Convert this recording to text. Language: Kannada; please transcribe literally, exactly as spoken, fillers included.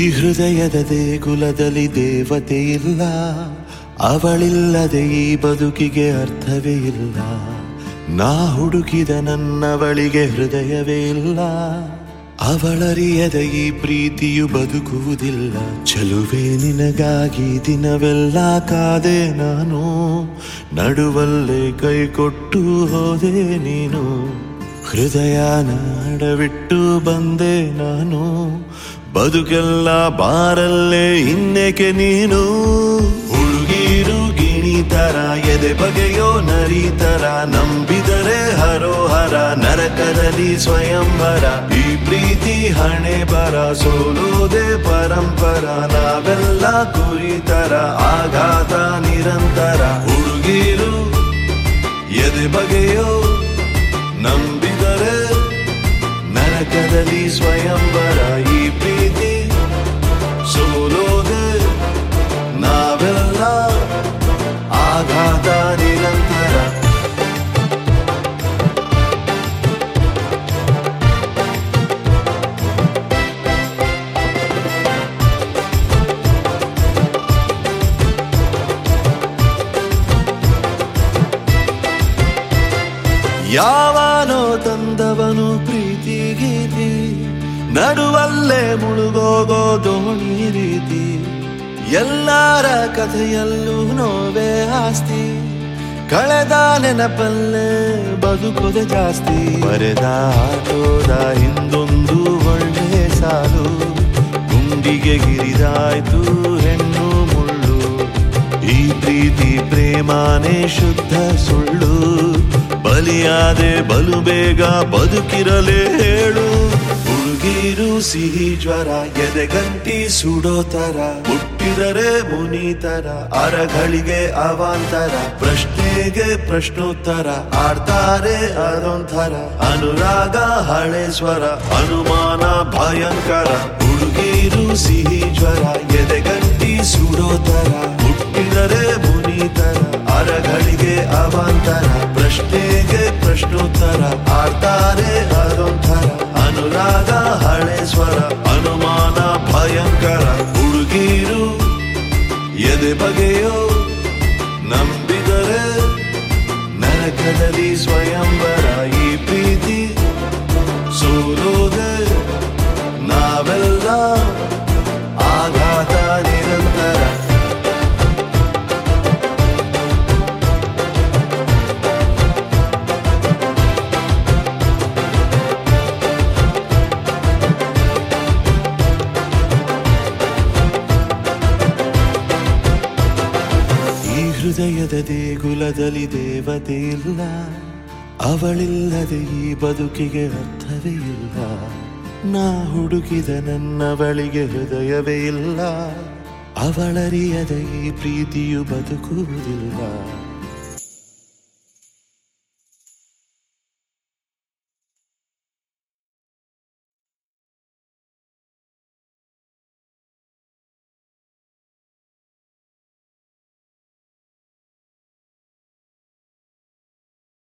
ಹೃದಯದ ದೇಗುಲದಲ್ಲಿ ದೇವತೆ ಇಲ್ಲ, ಅವಳಿಲ್ಲದೆ ಈ ಬದುಕಿಗೆ ಅರ್ಥವೇ ಇಲ್ಲ. ನಾ ಹುಡುಕಿದ ನನ್ನವಳಿಗೆ ಹೃದಯವೇ ಇಲ್ಲ, ಅವಳರಿಯದ ಈ ಪ್ರೀತಿಯು ಬದುಕುವುದಿಲ್ಲ. ಚಲುವೆ ನಿನಗಾಗಿ ದಿನವೆಲ್ಲ ಕಾದೆ ನಾನು, ನಡುವಲ್ಲೇ ಕೈ ಕೊಟ್ಟು ಹೋದೆ ನೀನು. ಹೃದಯ ನಾಡವಿಟ್ಟು ಬಂದೆ ನಾನು, ಬದುಕೆಲ್ಲ ಬಾರಲ್ಲೇ ಇನ್ನೇಕೆ ನೀನು. ಹುಡುಗೀರು ಗಿಣಿತರ ಎದೆ ಬಗೆಯೋ ನರಿತರ, ನಂಬಿದರೆ ಹರೋಹರ ನರಕದಲ್ಲಿ ಸ್ವಯಂವರ. ಈ ಪ್ರೀತಿ ಹಣೆ ಬರ ಸೋಲೋದೆ ಪರಂಪರ, ನಾವೆಲ್ಲ ಕುರಿತರ ಆಘಾತ ನಿರಂತರ. ಹುಡುಗೀರು ಎದೆ ಬಗೆಯೋ ನಂಬಿದರೆ ನರಕದಲ್ಲಿ ಸ್ವಯಂವರ. ಈ ಪ್ರೀತಿ ಸೋಲೋದೆ ನಾವೆಲ್ಲ ಆಘಾತ ನಿರಂತರ. ಯಾವನೋ ತಂದವನು ಪ್ರೀತಿ ಗೀತಿ, ನಡುವಲ್ಲೇ ಮುಳುಗೋಗೋ ದೋಣಿ ರೀತಿ. ಎಲ್ಲರ ಕಥೆಯಲ್ಲೂ ನೋವೇ ಆಸ್ತಿ, ಕಳೆದ ನೆನಪಲ್ಲೇ ಬದುಕೋದೆ ಜಾಸ್ತಿ. ಬರೆದ ಆಟೋದ ಹಿಂದೊಂದು ಒಳ್ಳೆ ಸಾಲು, ಗುಂಡಿಗೆ ಗಿರಿದಾಯ್ತು ಹೆಣ್ಣು ಮುಳ್ಳು. ಈ ಪ್ರೀತಿ ಪ್ರೇಮಾನೇ ಶುದ್ಧ ಸುಳ್ಳು, ಬಲಿಯಾದೆ ಬಲು ಬೇಗ ಬದುಕಿರಲೇ ಹೇಳು. ಹುಡುಗೀರು ಸಿಹಿ ಜ್ವರ ಎದೆಗಂಟಿ ಸುಡೋ ತರ, ಹುಟ್ಟಿದರೆ ಮುನಿತರ ಅರಗಳಿಗೆ ಅವಾಂತರ. ಪ್ರಶ್ನೆಗೆ ಪ್ರಶ್ನೋತ್ತರ ಆಡ್ತಾರೆ ಅದೊಂಥರ, ಅನುರಾಗ ಹಳೆ ಸ್ವರ ಅನುಮಾನ ಭಯಂಕರ. ಹುಡುಗೀರು ಸಿಹಿ ಜ್ವರ ಎದೆಗಂಟಿ ಸುಡೋ ತರ, ಹುಟ್ಟಿದರೆ ಮುನಿತರ ಅರಗಳಿಗೆ ಅವಾಂತರ. ಪ್ರಶ್ನೆಗೆ ಪ್ರಶ್ನೋತ್ತರ ಆಡ್ತಾರೆ ಅದೊಂಥರ, ಅನುರಾಗ ಹಳೆ ಸ್ವರ ಅನುಮಾನ ಭಯಂಕರ. ಹುಡುಗೀರು ಎದೆ ಬಗೆಯೋ ನಂಬಿದರೆ ನರಕದಲ್ಲಿ ಸ್ವಯಂವರ. ಈ ಪ್ರೀತಿ ಸೋಲೋದೆ ನಾವೆಲ್ಲ ಆಘಾತ ನಿರಂತರ. ಹೃದಯದ ದೇಗುಲದಲ್ಲಿ ದೇವತೆ ಇಲ್ಲ, ಅವಳಿಲ್ಲದೆ ಈ ಬದುಕಿಗೆ ಅರ್ಥವೇ ಇಲ್ಲ. ನಾ ಹುಡುಕಿದ ನನ್ನವಳಿಗೆ ಹೃದಯವೇ ಇಲ್ಲ, ಅವಳರಿಯದ ಈ ಪ್ರೀತಿಯು ಬದುಕುವುದಿಲ್ಲ.